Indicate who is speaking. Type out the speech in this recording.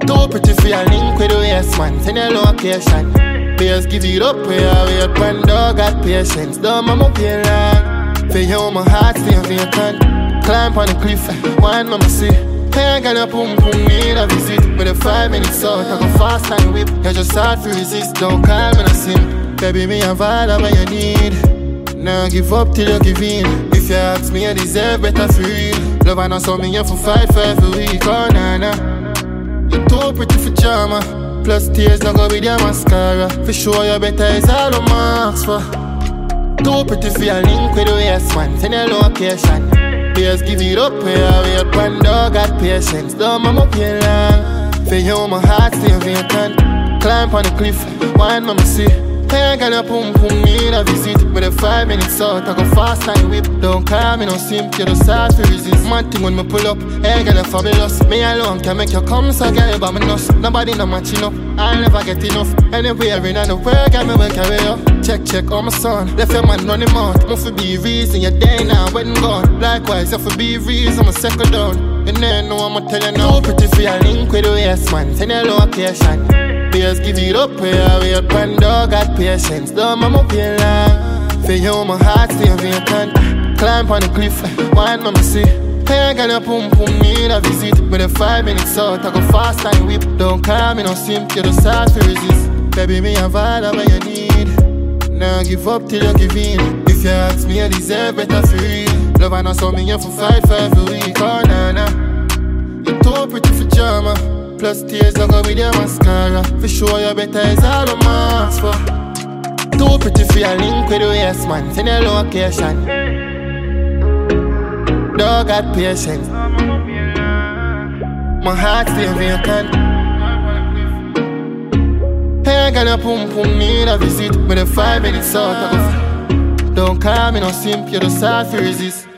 Speaker 1: Too pretty for your link with the yes man. Send your location. Bears give it up where I wait. When dog got patience. Don't mama pay long. For you my heart stay vacant. Climb on the cliff. One mama see. Hey, I got a boom boom need a visit. With the 5 minutes out, I go fast and whip. You just hard to resist. Don't call me no sim. Baby, me have all of what you need. Now give up till you give in. If you ask me, I deserve better for real. Love and not so me here for fight for every week. Oh, nah, nah. You're too pretty for drama. Plus tears don't go with your mascara. For sure you better is all I'm asked for. Too pretty for your link with the yes man. Send your location. Bears give it up where I wait. When dog got patience. Don't mama pay long. For you my heart stay vacant. Climb on the cliff. One mama see. Hey, I got a boom boom need a visit. With the 5 minutes out, I go fast and whip. Don't call me no simp, you just hard to resist. Man thing when me pull up, hey, got a fabulous. Me alone can make you come, so girl, but me nuts. Nobody no matching up, I'll never get enough. Anywhere in the world, got me will carry up. Check, oh my son, left your man running out. Must for be reason, you're there now, when gone. Likewise, you for be reason, I'm a second down. You never know, I'ma tell you now. Too pretty for your link with the yes man, send your location. Bears give it up where I wait. When dog got patience. Don't mama pay long. For you my heart stay vacant. Climb on the cliff. One mama see. Hey, I got a boom boom need a visit. With the 5 minutes out, I go fast and whip. Don't call me no simp, you just hard to resist. Baby, me have all of what you need. Now give up till you give in. If you ask me, I deserve better for real. Love and not so me here for fight for every week. Oh, nah, nah. You're too pretty for drama. Plus tears don't go with your mascara. For sure you better is all I'm asked for. Too pretty for your link with the yes man. Send your location. Dog got patience. My heart stay vacant. Hey, I got a boom boom need a visit. With the 5 minutes out, I go. Don't call me no simp, you just hard to resist.